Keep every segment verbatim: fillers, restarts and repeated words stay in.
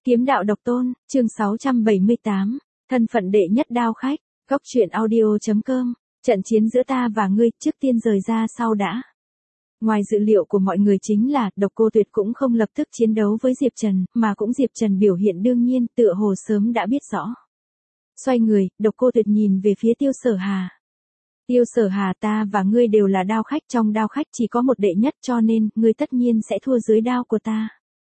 Kiếm đạo độc tôn, chương sáu trăm bảy mươi tám, thân phận đệ nhất đao khách, góc truyện audio.com, trận chiến giữa ta và ngươi, trước tiên rời ra sau đã. Ngoài dự liệu của mọi người chính là, Độc Cô Tuyệt cũng không lập tức chiến đấu với Diệp Trần, mà cũng Diệp Trần biểu hiện đương nhiên, tựa hồ sớm đã biết rõ. Xoay người, Độc Cô Tuyệt nhìn về phía Tiêu Sở Hà. Tiêu Sở Hà, ta và ngươi đều là đao khách, trong đao khách chỉ có một đệ nhất, cho nên, ngươi tất nhiên sẽ thua dưới đao của ta.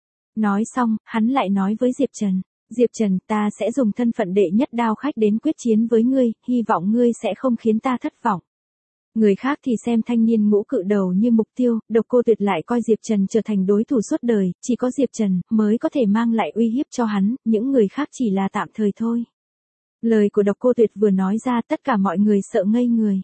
Nói xong, hắn lại nói với Diệp Trần, Diệp Trần, ta sẽ dùng thân phận đệ nhất đao khách đến quyết chiến với ngươi, hy vọng ngươi sẽ không khiến ta thất vọng. Người khác thì xem thanh niên ngũ cự đầu như mục tiêu, Độc Cô Tuyệt lại coi Diệp Trần trở thành đối thủ suốt đời, chỉ có Diệp Trần mới có thể mang lại uy hiếp cho hắn, những người khác chỉ là tạm thời thôi. Lời của Độc Cô Tuyệt vừa nói ra, tất cả mọi người sợ ngây người.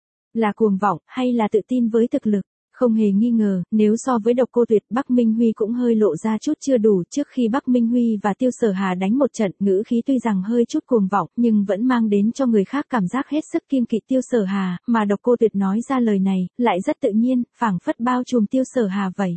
Là cuồng vọng, hay là tự tin với thực lực? Không hề nghi ngờ, nếu so với Độc Cô Tuyệt, Bắc Minh Huy cũng hơi lộ ra chút chưa đủ. Trước khi Bắc Minh Huy và Tiêu Sở Hà đánh một trận, ngữ khí tuy rằng hơi chút cuồng vọng, nhưng vẫn mang đến cho người khác cảm giác hết sức kiêng kỵ Tiêu Sở Hà, mà Độc Cô Tuyệt nói ra lời này, lại rất tự nhiên, phảng phất bao trùm Tiêu Sở Hà vậy.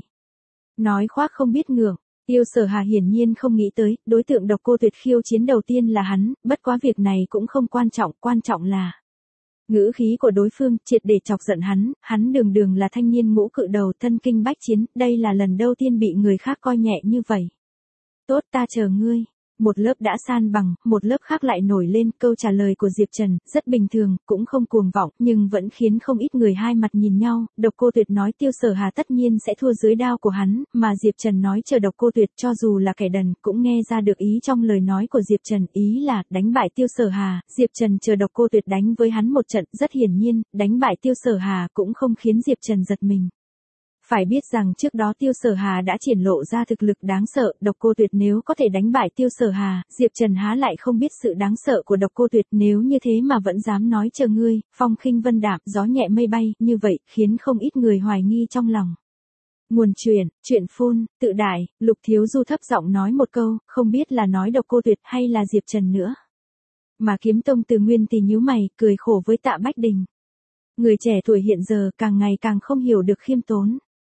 Nói khoác không biết ngượng. Tiêu Sở Hà hiển nhiên không nghĩ tới, đối tượng Độc Cô Tuyệt khiêu chiến đầu tiên là hắn, bất quá việc này cũng không quan trọng, quan trọng là ngữ khí của đối phương, triệt để chọc giận hắn, hắn đường đường là thanh niên ngũ cự đầu, thân kinh bách chiến, đây là lần đầu tiên bị người khác coi nhẹ như vậy. Tốt, ta chờ ngươi. Một lớp đã san bằng, một lớp khác lại nổi lên, câu trả lời của Diệp Trần, rất bình thường, cũng không cuồng vọng, nhưng vẫn khiến không ít người hai mặt nhìn nhau. Độc Cô Tuyệt nói Tiêu Sở Hà tất nhiên sẽ thua dưới đao của hắn, mà Diệp Trần nói chờ Độc Cô Tuyệt, cho dù là kẻ đần, cũng nghe ra được ý trong lời nói của Diệp Trần, ý là, đánh bại Tiêu Sở Hà. Diệp Trần chờ Độc Cô Tuyệt đánh với hắn một trận, rất hiển nhiên, đánh bại Tiêu Sở Hà cũng không khiến Diệp Trần giật mình. Phải biết rằng trước đó Tiêu Sở Hà đã triển lộ ra thực lực đáng sợ, Độc Cô Tuyệt nếu có thể đánh bại Tiêu Sở Hà, Diệp Trần há lại không biết sự đáng sợ của Độc Cô Tuyệt, nếu như thế mà vẫn dám nói chờ ngươi, phong khinh vân đạm, gió nhẹ mây bay, như vậy, khiến không ít người hoài nghi trong lòng. Nguồn truyền, chuyện phun, tự đại, Lục Thiếu Du thấp giọng nói một câu, không biết là nói Độc Cô Tuyệt hay là Diệp Trần nữa. Mà Kiếm Tông Từ Nguyên thì nhíu mày, cười khổ với Tạ Bách Đình. Người trẻ tuổi hiện giờ càng ngày càng không hiểu được khiêm tốn.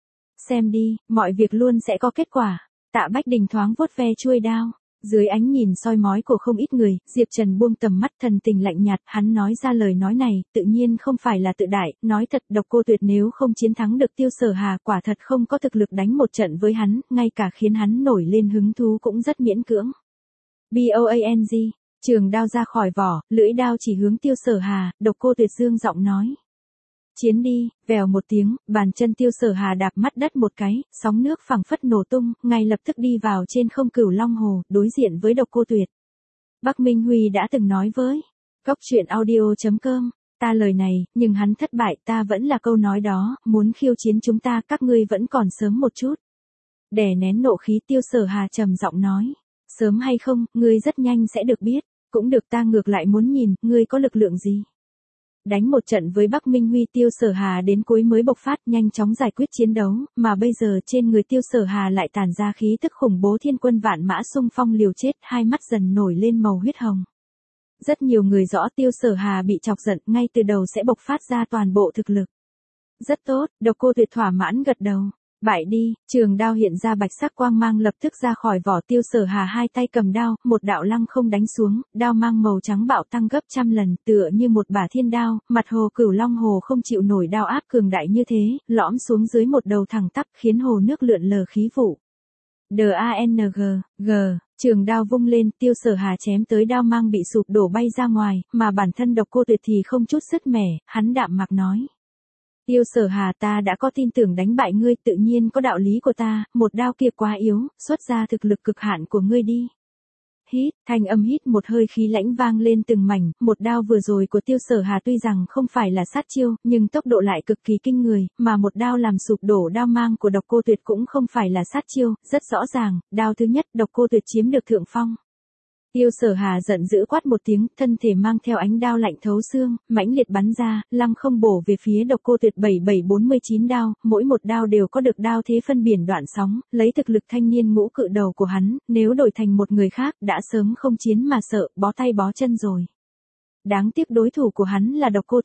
Xem đi, mọi việc luôn sẽ có kết quả. Tạ Bách Đình thoáng vuốt ve chuôi đao. Dưới ánh nhìn soi mói của không ít người, Diệp Trần buông tầm mắt, thần tình lạnh nhạt, hắn nói ra lời nói này, tự nhiên không phải là tự đại, nói thật, Độc Cô Tuyệt nếu không chiến thắng được Tiêu Sở Hà, quả thật không có thực lực đánh một trận với hắn, ngay cả khiến hắn nổi lên hứng thú cũng rất miễn cưỡng. Boang, trường đao ra khỏi vỏ, lưỡi đao chỉ hướng Tiêu Sở Hà, Độc Cô Tuyệt dương giọng nói. Chiến đi, vèo một tiếng, bàn chân Tiêu Sở Hà đạp mắt đất một cái, sóng nước phẳng phất nổ tung, ngay lập tức đi vào trên không Cửu Long Hồ, đối diện với Độc Cô Tuyệt. Bắc Minh Huy đã từng nói với góc truyện audio.com, ta lời này, nhưng hắn thất bại, ta vẫn là câu nói đó, muốn khiêu chiến chúng ta, các ngươi vẫn còn sớm một chút. Đè nén nộ khí, Tiêu Sở Hà trầm giọng nói, sớm hay không, ngươi rất nhanh sẽ được biết, cũng được, ta ngược lại muốn nhìn, ngươi có lực lượng gì. Đánh một trận với Bắc Minh Huy, Tiêu Sở Hà đến cuối mới bộc phát, nhanh chóng giải quyết chiến đấu, mà bây giờ trên người Tiêu Sở Hà lại tản ra khí tức khủng bố, thiên quân vạn mã xung phong liều chết, hai mắt dần nổi lên màu huyết hồng. Rất nhiều người rõ Tiêu Sở Hà bị chọc giận, ngay từ đầu sẽ bộc phát ra toàn bộ thực lực. Rất tốt, Độc Cô Tuyệt thỏa mãn gật đầu. Bại đi, trường đao hiện ra bạch sắc quang mang lập tức ra khỏi vỏ, Tiêu Sở Hà hai tay cầm đao, một đạo lăng không đánh xuống, đao mang màu trắng bạo tăng gấp trăm lần, tựa như một bả thiên đao, mặt hồ Cửu Long Hồ không chịu nổi đao áp cường đại như thế, lõm xuống dưới một đầu thẳng tắp, khiến hồ nước lượn lờ khí vụ. đang, g, trường đao vung lên, Tiêu Sở Hà chém tới đao mang bị sụp đổ bay ra ngoài, mà bản thân Độc Cô Tuyệt thì không chút sứt mẻ, hắn đạm mạc nói. Tiêu Sở Hà, ta đã có tin tưởng đánh bại ngươi, tự nhiên có đạo lý của ta, một đao kia quá yếu, xuất ra thực lực cực hạn của ngươi đi. Hít, thanh âm hít một hơi khí lãnh vang lên từng mảnh, một đao vừa rồi của Tiêu Sở Hà tuy rằng không phải là sát chiêu, nhưng tốc độ lại cực kỳ kinh người, mà một đao làm sụp đổ đao mang của Độc Cô Tuyệt cũng không phải là sát chiêu, rất rõ ràng, đao thứ nhất, Độc Cô Tuyệt chiếm được thượng phong. Tiêu Sở Hà giận dữ quát một tiếng, thân thể mang theo ánh đao lạnh thấu xương, mãnh liệt bắn ra, lăng không bổ về phía Độc Cô Tuyệt. Bảy bảy bốn mươi chín đao, mỗi một đao đều có được đao thế phân biển đoạn sóng, lấy thực lực thanh niên ngũ cự đầu của hắn, nếu đổi thành một người khác, đã sớm không chiến mà sợ, bó tay bó chân rồi. Đáng tiếc đối thủ của hắn là Độc Cô Tuyệt.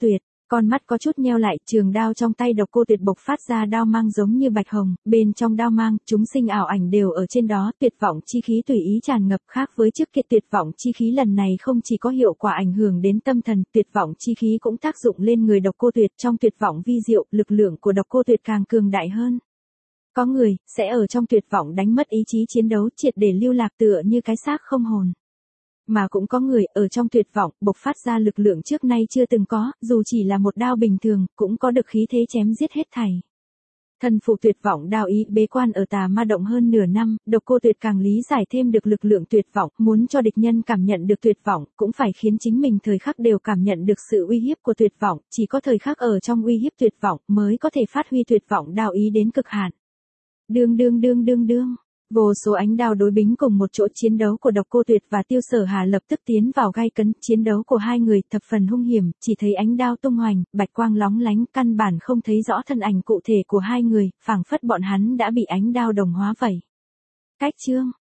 Con mắt có chút nheo lại, trường đao trong tay Độc Cô Tuyệt bộc phát ra đao mang giống như bạch hồng, bên trong đao mang, chúng sinh ảo ảnh đều ở trên đó, tuyệt vọng chi khí tùy ý tràn ngập, khác với trước kia tuyệt vọng chi khí lần này không chỉ có hiệu quả ảnh hưởng đến tâm thần, tuyệt vọng chi khí cũng tác dụng lên người Độc Cô Tuyệt, trong tuyệt vọng vi diệu, lực lượng của Độc Cô Tuyệt càng cường đại hơn. Có người sẽ ở trong tuyệt vọng đánh mất ý chí chiến đấu, triệt để lưu lạc tựa như cái xác không hồn. Mà cũng có người, ở trong tuyệt vọng, bộc phát ra lực lượng trước nay chưa từng có, dù chỉ là một đao bình thường, cũng có được khí thế chém giết hết thảy. Thần phụ tuyệt vọng đao ý bế quan ở Tà Ma Động hơn nửa năm, Độc Cô Tuyệt càng lý giải thêm được lực lượng tuyệt vọng, muốn cho địch nhân cảm nhận được tuyệt vọng, cũng phải khiến chính mình thời khắc đều cảm nhận được sự uy hiếp của tuyệt vọng, chỉ có thời khắc ở trong uy hiếp tuyệt vọng mới có thể phát huy tuyệt vọng đao ý đến cực hạn. Đương đương đương đương đương. Vô số ánh đao đối bính cùng một chỗ, chiến đấu của Độc Cô Tuyệt và Tiêu Sở Hà lập tức tiến vào gay cấn, chiến đấu của hai người thập phần hung hiểm, chỉ thấy ánh đao tung hoành, bạch quang lóng lánh, căn bản không thấy rõ thân ảnh cụ thể của hai người, phảng phất bọn hắn đã bị ánh đao đồng hóa vậy. Cách chương